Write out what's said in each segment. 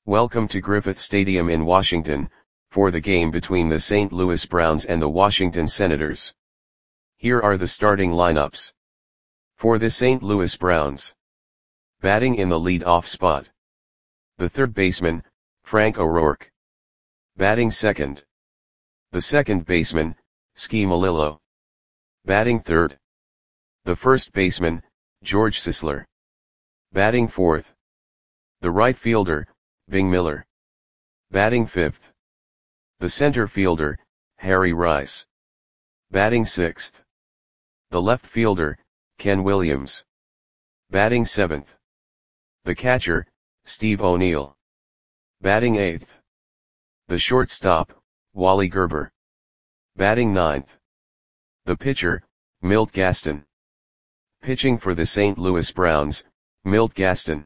Welcome to Griffith Stadium in Washington, for the game between the St. Louis Browns and the Washington Senators. Here are the starting lineups. For the St. Louis Browns. Batting in the lead-off spot. The third baseman, Frank O'Rourke. Batting second. The second baseman, Ski Melillo. Batting third. The first baseman, George Sisler. Batting fourth. The right fielder, Bing Miller. Batting fifth. The center fielder, Harry Rice. Batting sixth. The left fielder, Ken Williams. Batting seventh. The catcher, Steve O'Neill. Batting eighth. The shortstop, Wally Gerber. Batting ninth. The pitcher, Milt Gaston. Pitching for the St. Louis Browns, Milt Gaston.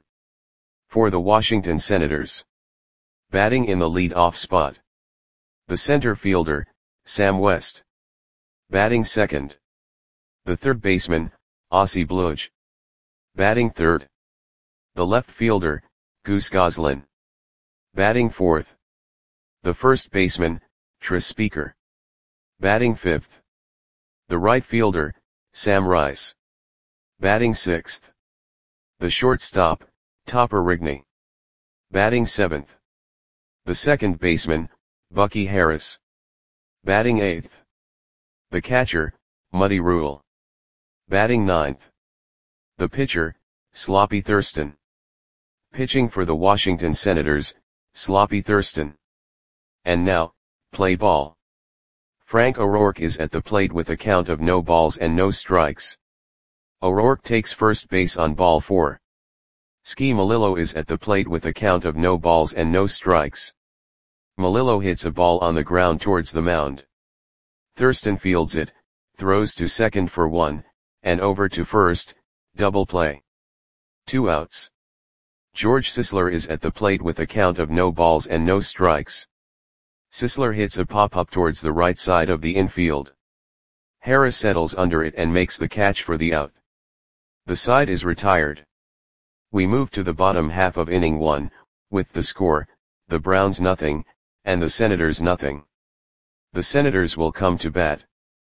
For the Washington Senators. Batting in the lead-off spot. The center fielder, Sam West. Batting second. The third baseman, Ossie Bludge. Batting third. The left fielder, Goose Goslin. Batting fourth. The first baseman, Tris Speaker. Batting fifth. The right fielder, Sam Rice. Batting sixth. The shortstop, Topper Rigney. Batting seventh. The second baseman, Bucky Harris. Batting eighth. The catcher, Muddy Rule. Batting ninth. The pitcher, Sloppy Thurston. Pitching for the Washington Senators, Sloppy Thurston. And now, play ball. Frank O'Rourke is at the plate with a count of no balls and no strikes. O'Rourke takes first base on ball 4. Ski Melillo is at the plate with a count of no balls and no strikes. Melillo hits a ball on the ground towards the mound. Thurston fields it, throws to second for 1, and over to first, double play. 2 outs. George Sisler is at the plate with a count of no balls and no strikes. Sisler hits a pop-up towards the right side of the infield. Harris settles under it and makes the catch for the out. The side is retired. We move to the bottom half of inning 1, with the score, the Browns nothing, and the Senators nothing. The Senators will come to bat.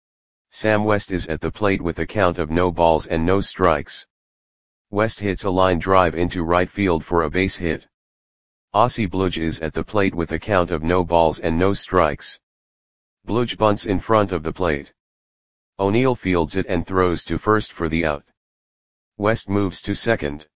Sam West is at the plate with a count of no balls and no strikes. West hits a line drive into right field for a base hit. Ossie Bludge is at the plate with a count of no balls and no strikes. Bludge bunts in front of the plate. O'Neill fields it and throws to first for the out. West moves to second.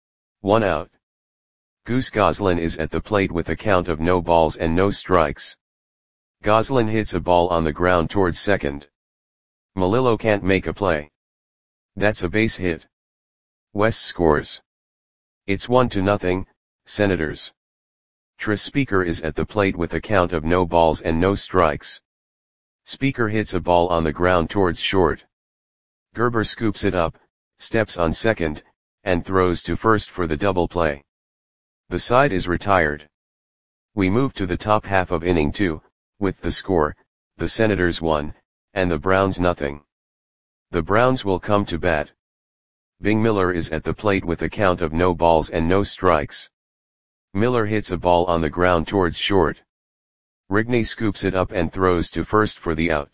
1 out. Goose Goslin is at the plate with a count of no balls and no strikes. Goslin hits a ball on the ground towards second. Melillo can't make a play. That's a base hit. West scores. It's 1-0, Senators. Tris Speaker is at the plate with a count of no balls and no strikes. Speaker hits a ball on the ground towards short. Gerber scoops it up, steps on second, and throws to first for the double play. The side is retired. We move to the top half of inning 2, with the score, the Senators 1, and the Browns nothing. The Browns will come to bat. Bing Miller is at the plate with a count of no balls and no strikes. Miller hits a ball on the ground towards short. Rigney scoops it up and throws to first for the out.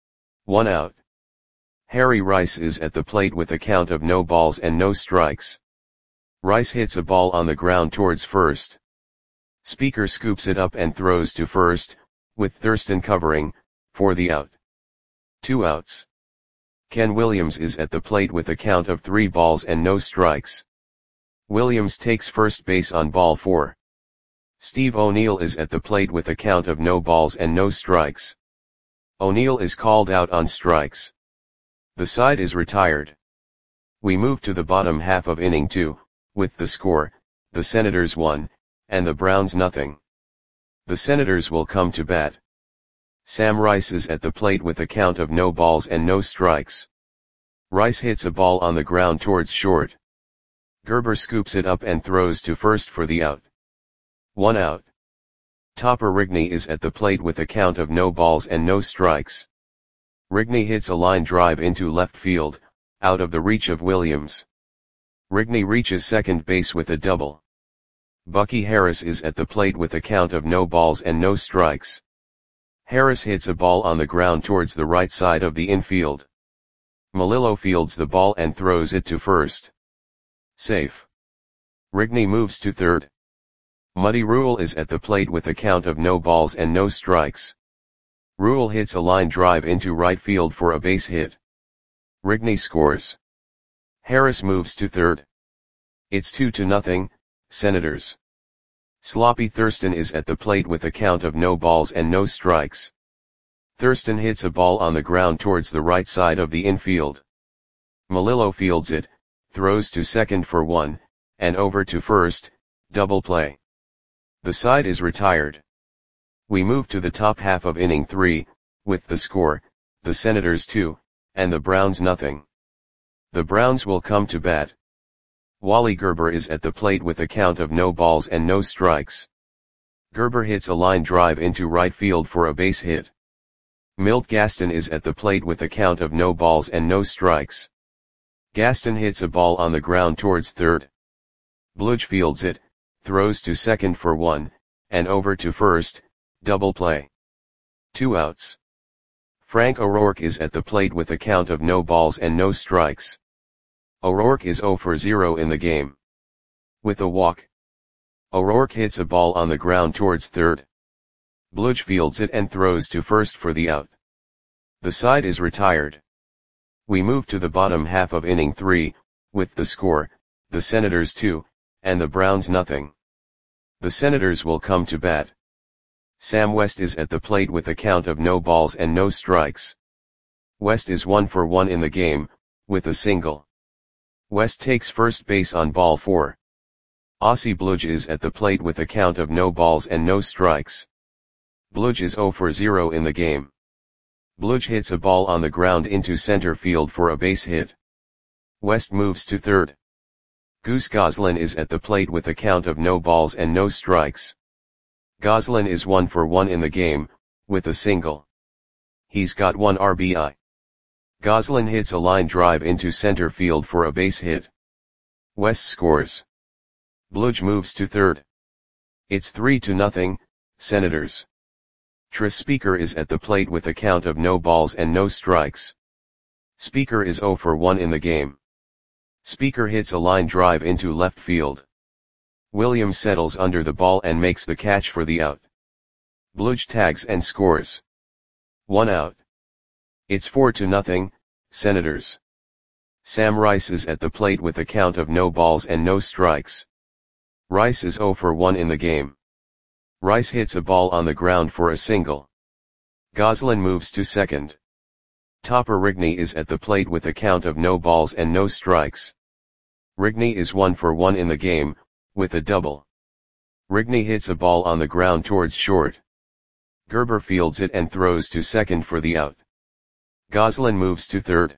1 out. Harry Rice is at the plate with a count of no balls and no strikes. Rice hits a ball on the ground towards first. Speaker scoops it up and throws to first, with Thurston covering, for the out. 2 outs. Ken Williams is at the plate with a count of 3 balls and no strikes. Williams takes first base on ball 4. Steve O'Neill is at the plate with a count of no balls and no strikes. O'Neill is called out on strikes. The side is retired. We move to the bottom half of inning 2, with the score, the Senators 1, and the Browns nothing. The Senators will come to bat. Sam Rice is at the plate with a count of no balls and no strikes. Rice hits a ball on the ground towards short. Gerber scoops it up and throws to first for the out. 1 out. Topper Rigney is at the plate with a count of no balls and no strikes. Rigney hits a line drive into left field, out of the reach of Williams. Rigney reaches second base with a double. Bucky Harris is at the plate with a count of no balls and no strikes. Harris hits a ball on the ground towards the right side of the infield. Melillo fields the ball and throws it to first. Safe. Rigney moves to third. Muddy Rule is at the plate with a count of no balls and no strikes. Rule hits a line drive into right field for a base hit. Rigney scores. Harris moves to third. It's 2-0, Senators. Sloppy Thurston is at the plate with a count of no balls and no strikes. Thurston hits a ball on the ground towards the right side of the infield. Melillo fields it, throws to second for one, and over to first, double play. The side is retired. We move to the top half of inning 3, with the score, the Senators 2, and the Browns nothing. The Browns will come to bat. Wally Gerber is at the plate with a count of no balls and no strikes. Gerber hits a line drive into right field for a base hit. Milt Gaston is at the plate with a count of no balls and no strikes. Gaston hits a ball on the ground towards third. Bludge fields it, throws to second for one, and over to first, double play. 2 outs. Frank O'Rourke is at the plate with a count of no balls and no strikes. O'Rourke is 0 for 0 in the game. With a walk. O'Rourke hits a ball on the ground towards third. Bludge fields it and throws to first for the out. The side is retired. We move to the bottom half of inning 3, with the score, the Senators 2, and the Browns nothing. The Senators will come to bat. Sam West is at the plate with a count of no balls and no strikes. West is 1 for 1 in the game, with a single. West takes first base on ball 4. Ossie Bludge is at the plate with a count of no balls and no strikes. Bludge is 0 for 0 in the game. Bludge hits a ball on the ground into center field for a base hit. West moves to third. Goose Goslin is at the plate with a count of no balls and no strikes. Goslin is 1 for 1 in the game, with a single. He's got 1 RBI. Goslin hits a line drive into center field for a base hit. West scores. Bludge moves to third. It's 3-0, Senators. Tris Speaker is at the plate with a count of no balls and no strikes. Speaker is 0 for 1 in the game. Speaker hits a line drive into left field. Williams settles under the ball and makes the catch for the out. Bludge tags and scores. 1 out. It's 4-0, Senators. Sam Rice is at the plate with a count of no balls and no strikes. Rice is 0 for 1 in the game. Rice hits a ball on the ground for a single. Goslin moves to second. Topper Rigney is at the plate with a count of no balls and no strikes. Rigney is 1 for 1 in the game, with a double. Rigney hits a ball on the ground towards short. Gerber fields it and throws to second for the out. Goslin moves to third.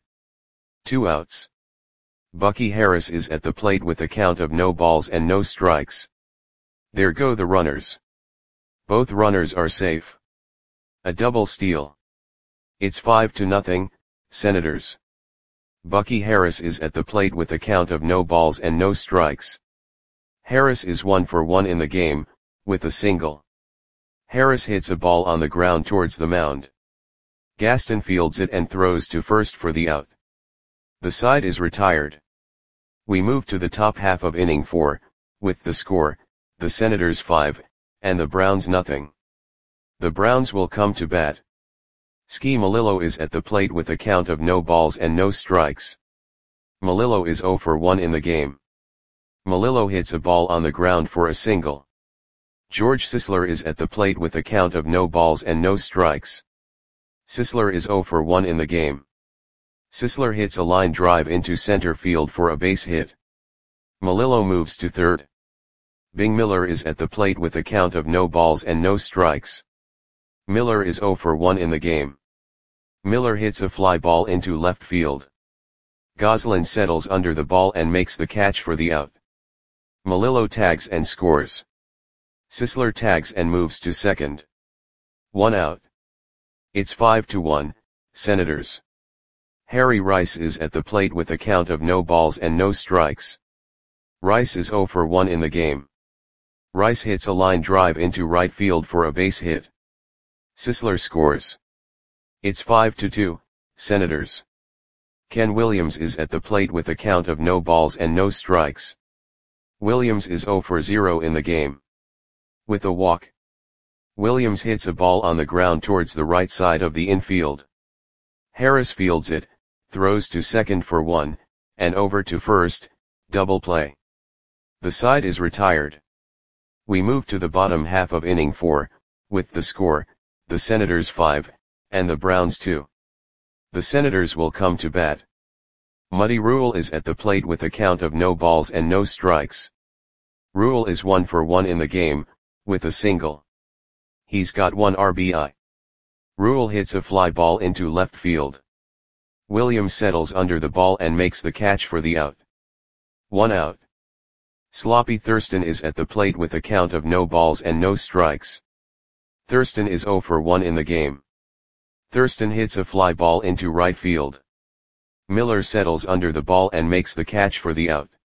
2 outs. Bucky Harris is at the plate with a count of no balls and no strikes. There go the runners. Both runners are safe. A double steal. It's 5-0, Senators. Bucky Harris is at the plate with a count of no balls and no strikes. Harris is 1 for 1 in the game, with a single. Harris hits a ball on the ground towards the mound. Gaston fields it and throws to first for the out. The side is retired. We move to the top half of inning 4, with the score, the Senators 5, and the Browns nothing. The Browns will come to bat. Ski Melillo is at the plate with a count of no balls and no strikes. Melillo is 0 for 1 in the game. Melillo hits a ball on the ground for a single. George Sisler is at the plate with a count of no balls and no strikes. Sisler is 0 for 1 in the game. Sisler hits a line drive into center field for a base hit. Melillo moves to third. Bing Miller is at the plate with a count of no balls and no strikes. Miller is 0 for 1 in the game. Miller hits a fly ball into left field. Goslin settles under the ball and makes the catch for the out. Melillo tags and scores. Sisler tags and moves to second. 1 out. It's 5-1, Senators. Harry Rice is at the plate with a count of no balls and no strikes. Rice is 0 for 1 in the game. Rice hits a line drive into right field for a base hit. Sisler scores. It's 5-2, Senators. Ken Williams is at the plate with a count of no balls and no strikes. Williams is 0 for 0 in the game. With a walk. Williams hits a ball on the ground towards the right side of the infield. Harris fields it, throws to second for 1, and over to first, double play. The side is retired. We move to the bottom half of inning 4, with the score, the Senators 5, and the Browns 2. The Senators will come to bat. Muddy Rule is at the plate with a count of no balls and no strikes. Rule is 1 for 1 in the game, with a single. He's got 1 RBI. Rule hits a fly ball into left field. Williams settles under the ball and makes the catch for the out. 1 out. Sloppy Thurston is at the plate with a count of no balls and no strikes. Thurston is 0 for 1 in the game. Thurston hits a fly ball into right field. Miller settles under the ball and makes the catch for the out.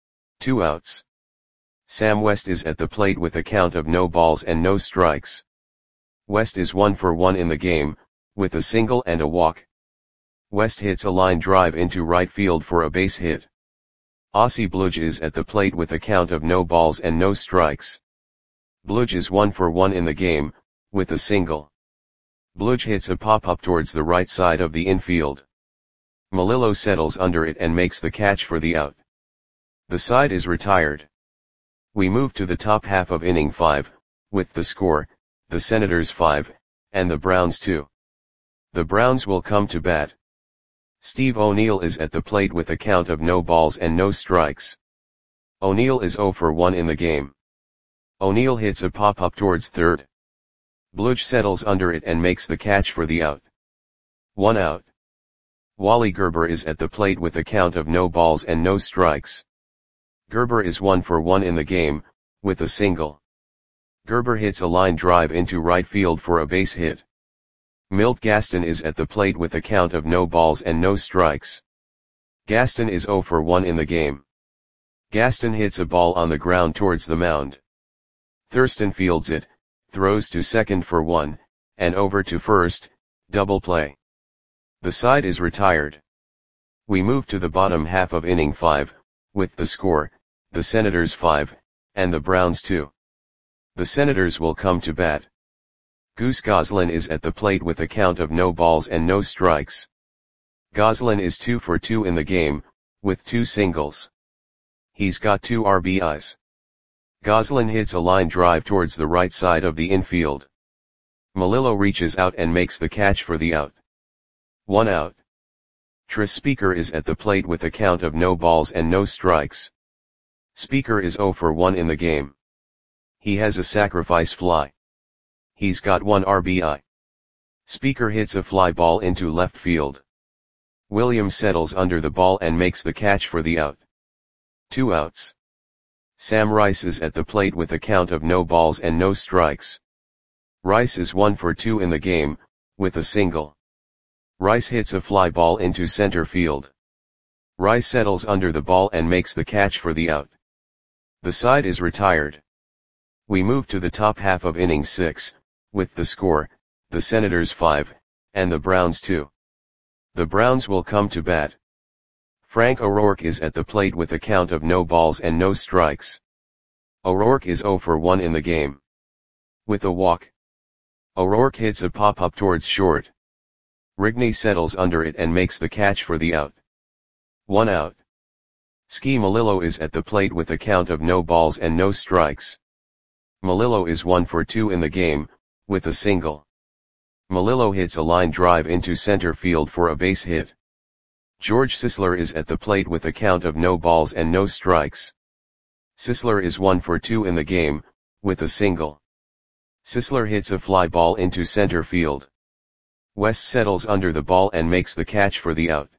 2 outs. Sam West is at the plate with a count of no balls and no strikes. West is 1 for 1 in the game, with a single and a walk. West hits a line drive into right field for a base hit. Ossie Bludge is at the plate with a count of no balls and no strikes. Bludge is 1 for 1 in the game, with a single. Bludge hits a pop-up towards the right side of the infield. Melillo settles under it and makes the catch for the out. The side is retired. We move to the top half of inning 5, with the score, the Senators 5, and the Browns 2. The Browns will come to bat. Steve O'Neill is at the plate with a count of no balls and no strikes. O'Neill is 0 for 1 in the game. O'Neill hits a pop-up towards third. Bludge settles under it and makes the catch for the out. 1 out. Wally Gerber is at the plate with a count of no balls and no strikes. Gerber is 1 for 1 in the game, with a single. Gerber hits a line drive into right field for a base hit. Milt Gaston is at the plate with a count of no balls and no strikes. Gaston is 0 for 1 in the game. Gaston hits a ball on the ground towards the mound. Thurston fields it, throws to second for 1, and over to first, double play. The side is retired. We move to the bottom half of inning 5, with the score, the Senators 5, and the Browns 2. The Senators will come to bat. Goose Goslin is at the plate with a count of no balls and no strikes. Goslin is 2 for 2 in the game, with 2 singles. He's got 2 RBIs. Goslin hits a line drive towards the right side of the infield. Melillo reaches out and makes the catch for the out. 1 out. Tris Speaker is at the plate with a count of no balls and no strikes. Speaker is 0 for 1 in the game. He has a sacrifice fly. He's got 1 RBI. Speaker hits a fly ball into left field. Williams settles under the ball and makes the catch for the out. 2 outs. Sam Rice is at the plate with a count of no balls and no strikes. Rice is 1 for 2 in the game, with a single. Rice hits a fly ball into center field. Rice settles under the ball and makes the catch for the out. The side is retired. We move to the top half of inning 6, with the score, the Senators 5, and the Browns 2. The Browns will come to bat. Frank O'Rourke is at the plate with a count of no balls and no strikes. O'Rourke is 0 for 1 in the game. With a walk. O'Rourke hits a pop-up towards short. Rigney settles under it and makes the catch for the out. 1 out. Ski Melillo is at the plate with a count of no balls and no strikes. Melillo is 1 for 2 in the game, with a single. Melillo hits a line drive into center field for a base hit. George Sisler is at the plate with a count of no balls and no strikes. Sisler is 1 for 2 in the game, with a single. Sisler hits a fly ball into center field. West settles under the ball and makes the catch for the out.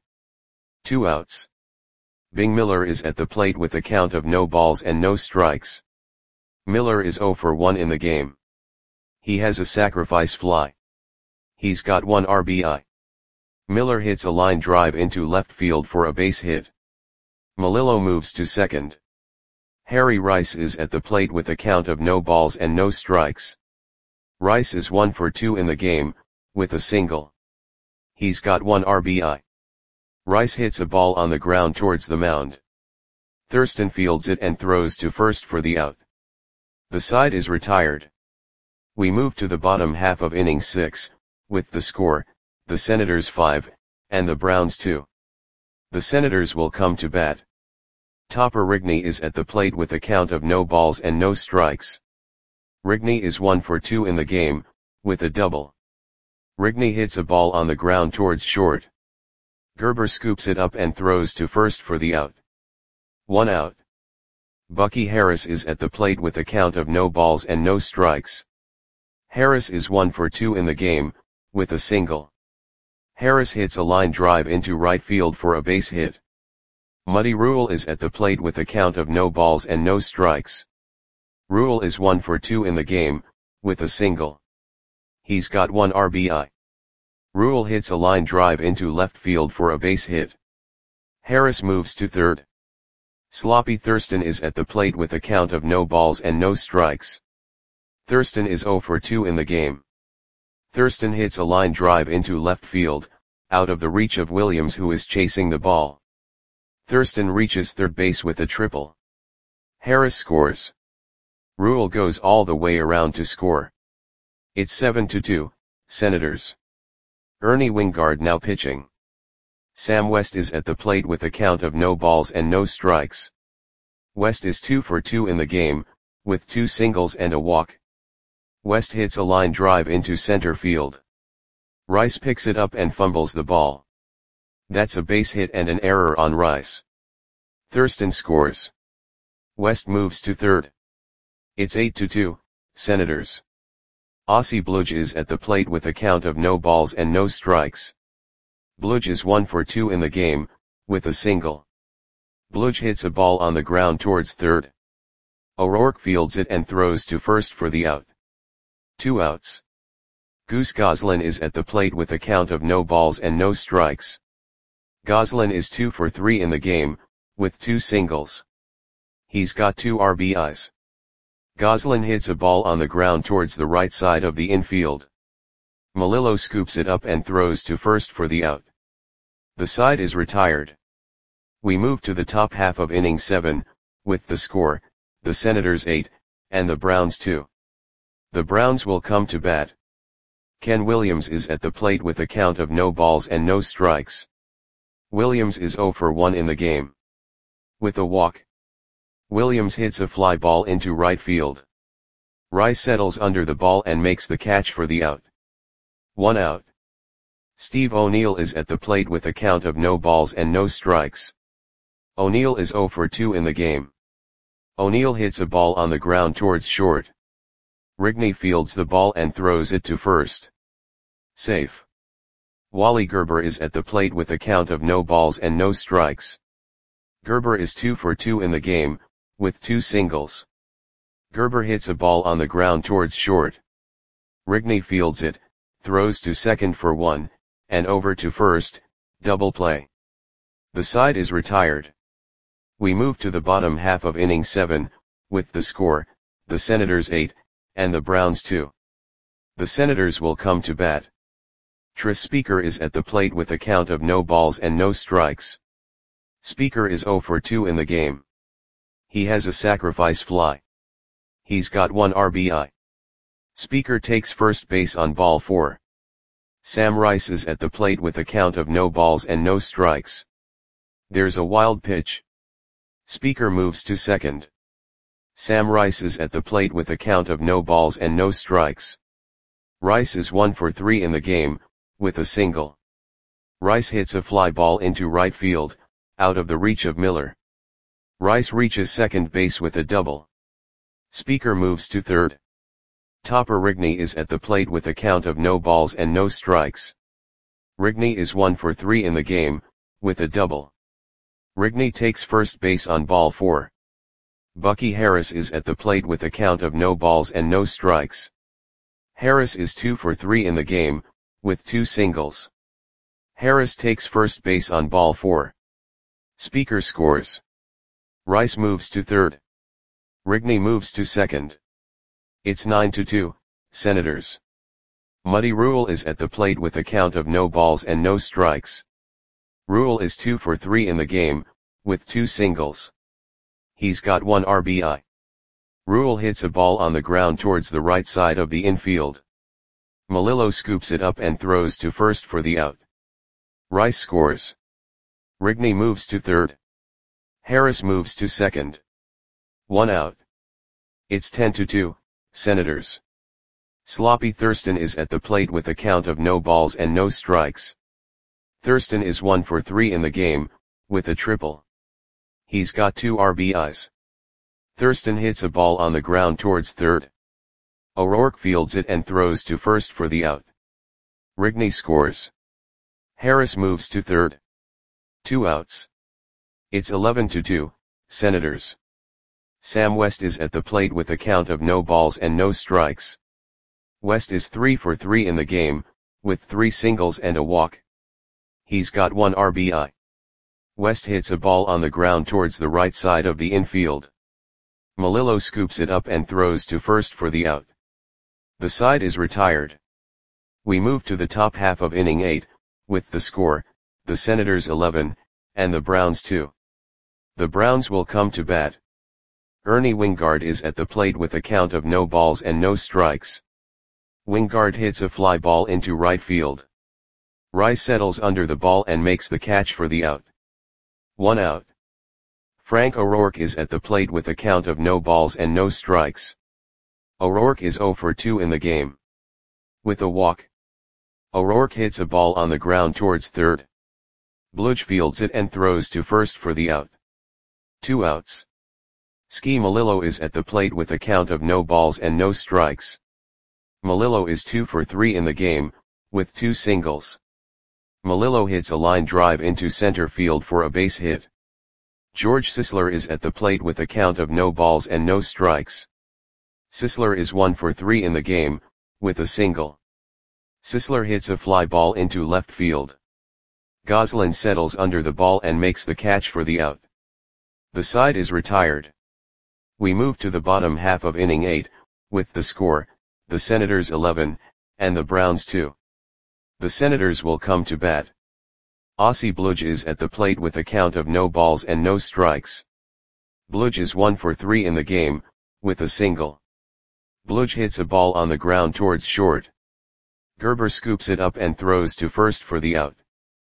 2 outs. Bing Miller is at the plate with a count of no balls and no strikes. Miller is 0 for 1 in the game. He has a sacrifice fly. He's got 1 RBI. Miller hits a line drive into left field for a base hit. Melillo moves to second. Harry Rice is at the plate with a count of no balls and no strikes. Rice is 1 for 2 in the game, with a single. He's got 1 RBI. Rice hits a ball on the ground towards the mound. Thurston fields it and throws to first for the out. The side is retired. We move to the bottom half of inning 6, with the score, the Senators 5, and the Browns 2. The Senators will come to bat. Topper Rigney is at the plate with a count of no balls and no strikes. Rigney is 1 for 2 in the game, with a double. Rigney hits a ball on the ground towards short. Gerber scoops it up and throws to first for the out. 1 out. Bucky Harris is at the plate with a count of no balls and no strikes. Harris is 1 for 2 in the game, with a single. Harris hits a line drive into right field for a base hit. Muddy Rule is at the plate with a count of no balls and no strikes. Rule is 1 for 2 in the game, with a single. He's got 1 RBI. Rule hits a line drive into left field for a base hit. Harris moves to third. Sloppy Thurston is at the plate with a count of no balls and no strikes. Thurston is 0 for 2 in the game. Thurston hits a line drive into left field, out of the reach of Williams, who is chasing the ball. Thurston reaches third base with a triple. Harris scores. Rule goes all the way around to score. It's 7-2, Senators. Ernie Wingard now pitching. Sam West is at the plate with a count of no balls and no strikes. West is 2 for 2 in the game, with 2 singles and a walk. West hits a line drive into center field. Rice picks it up and fumbles the ball. That's a base hit and an error on Rice. Thurston scores. West moves to third. It's 8-2, Senators. Ossie Bludge is at the plate with a count of no balls and no strikes. Bludge is 1 for 2 in the game, with a single. Bludge hits a ball on the ground towards third. O'Rourke fields it and throws to first for the out. 2 outs. Goose Goslin is at the plate with a count of no balls and no strikes. Goslin is 2 for 3 in the game, with 2 singles. He's got 2 RBIs. Goslin hits a ball on the ground towards the right side of the infield. Melillo scoops it up and throws to first for the out. The side is retired. We move to the top half of inning 7, with the score, the Senators 8, and the Browns 2. The Browns will come to bat. Ken Williams is at the plate with a count of no balls and no strikes. Williams is 0 for 1 in the game. With a walk. Williams hits a fly ball into right field. Rice settles under the ball and makes the catch for the out. 1 out. Steve O'Neill is at the plate with a count of no balls and no strikes. O'Neill is 0 for 2 in the game. O'Neill hits a ball on the ground towards short. Rigney fields the ball and throws it to first. Safe. Wally Gerber is at the plate with a count of no balls and no strikes. Gerber is 2 for 2 in the game, with 2 singles. Gerber hits a ball on the ground towards short. Rigney fields it, throws to second for 1, and over to first, double play. The side is retired. We move to the bottom half of inning 7, with the score, the Senators 8, and the Browns 2. The Senators will come to bat. Tris Speaker is at the plate with a count of no balls and no strikes. Speaker is 0 for 2 in the game. He has a sacrifice fly. He's got 1 RBI. Speaker takes first base on ball 4. Sam Rice is at the plate with a count of no balls and no strikes. There's a wild pitch. Speaker moves to second. Sam Rice is at the plate with a count of no balls and no strikes. Rice is 1 for 3 in the game, with a single. Rice hits a fly ball into right field, out of the reach of Miller. Rice reaches second base with a double. Speaker moves to third. Topper Rigney is at the plate with a count of no balls and no strikes. Rigney is 1 for 3 in the game, with a double. Rigney takes first base on ball 4. Bucky Harris is at the plate with a count of no balls and no strikes. Harris is 2 for 3 in the game, with 2 singles. Harris takes first base on ball 4. Speaker scores. Rice moves to third. Rigney moves to second. It's 9-2, Senators. Muddy Rule is at the plate with a count of no balls and no strikes. Rule is 2 for 3 in the game, with 2 singles. He's got 1 RBI. Rule hits a ball on the ground towards the right side of the infield. Melillo scoops it up and throws to first for the out. Rice scores. Rigney moves to third. Harris moves to second. 1 out. It's 10-2, Senators. Sloppy Thurston is at the plate with a count of no balls and no strikes. Thurston is 1 for 3 in the game, with a triple. He's got 2 RBIs. Thurston hits a ball on the ground towards third. O'Rourke fields it and throws to first for the out. Rigney scores. Harris moves to third. 2 outs. It's 11-2, Senators. Sam West is at the plate with a count of no balls and no strikes. West is 3 for 3 in the game, with 3 singles and a walk. He's got 1 RBI. West hits a ball on the ground towards the right side of the infield. Melillo scoops it up and throws to first for the out. The side is retired. We move to the top half of inning 8, with the score, the Senators 11, and the Browns 2. The Browns will come to bat. Ernie Wingard is at the plate with a count of no balls and no strikes. Wingard hits a fly ball into right field. Rice settles under the ball and makes the catch for the out. 1 out. Frank O'Rourke is at the plate with a count of no balls and no strikes. O'Rourke is 0 for 2 in the game. With a walk. O'Rourke hits a ball on the ground towards third. Bludge fields it and throws to first for the out. 2 outs. Ski Melillo is at the plate with a count of no balls and no strikes. Melillo is 2 for 3 in the game, with 2 singles. Melillo hits a line drive into center field for a base hit. George Sisler is at the plate with a count of no balls and no strikes. Sisler is 1 for 3 in the game, with a single. Sisler hits a fly ball into left field. Goslin settles under the ball and makes the catch for the out. The side is retired. We move to the bottom half of inning 8, with the score, the Senators 11, and the Browns 2. The Senators will come to bat. Ossie Bludge is at the plate with a count of no balls and no strikes. Bludge is 1 for 3 in the game, with a single. Bludge hits a ball on the ground towards short. Gerber scoops it up and throws to first for the out.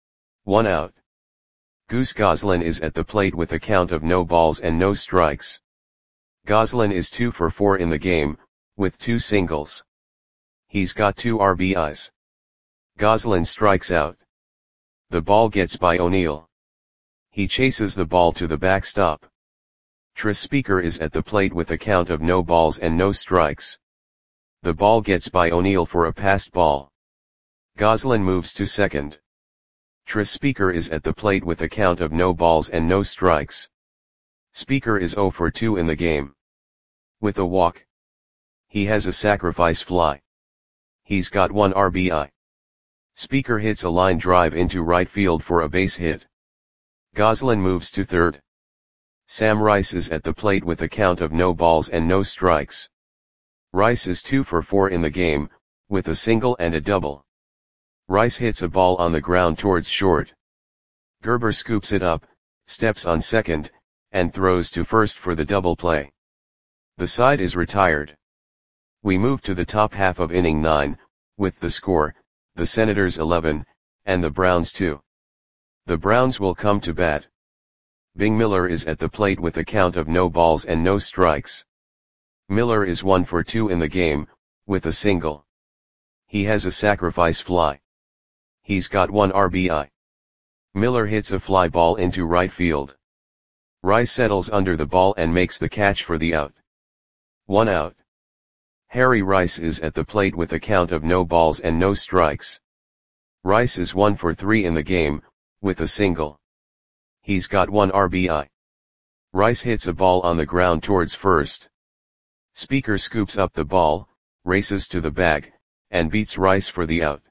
1 out. Goose Goslin is at the plate with a count of no balls and no strikes. Goslin is 2 for 4 in the game, with 2 singles. He's got 2 RBIs. Goslin strikes out. The ball gets by O'Neill. He chases the ball to the backstop. Tris Speaker is at the plate with a count of no balls and no strikes. The ball gets by O'Neill for a passed ball. Goslin moves to second. Tris Speaker is at the plate with a count of no balls and no strikes. Speaker is 0 for 2 in the game. With a walk. He has a sacrifice fly. He's got 1 RBI. Speaker hits a line drive into right field for a base hit. Goslin moves to third. Sam Rice is at the plate with a count of no balls and no strikes. Rice is 2 for 4 in the game, with a single and a double. Rice hits a ball on the ground towards short. Gerber scoops it up, steps on second, and throws to first for the double play. The side is retired. We move to the top half of inning 9, with the score, the Senators 11, and the Browns 2. The Browns will come to bat. Bing Miller is at the plate with a count of no balls and no strikes. Miller is 1 for 2 in the game, with a single. He has a sacrifice fly. He's got 1 RBI. Miller hits a fly ball into right field. Rice settles under the ball and makes the catch for the out. 1 out. Harry Rice is at the plate with a count of no balls and no strikes. Rice is 1 for 3 in the game, with a single. He's got 1 RBI. Rice hits a ball on the ground towards first. Speaker scoops up the ball, races to the bag, and beats Rice for the out.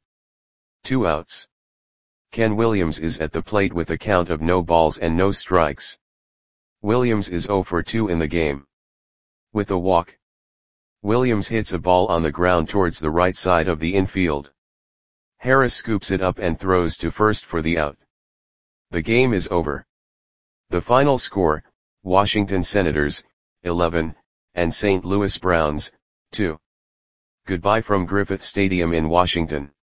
2 outs. Ken Williams is at the plate with a count of no balls and no strikes. Williams is 0 for 2 in the game. With a walk, Williams hits a ball on the ground towards the right side of the infield. Harris scoops it up and throws to first for the out. The game is over. The final score, Washington Senators, 11, and St. Louis Browns, 2. Goodbye from Griffith Stadium in Washington.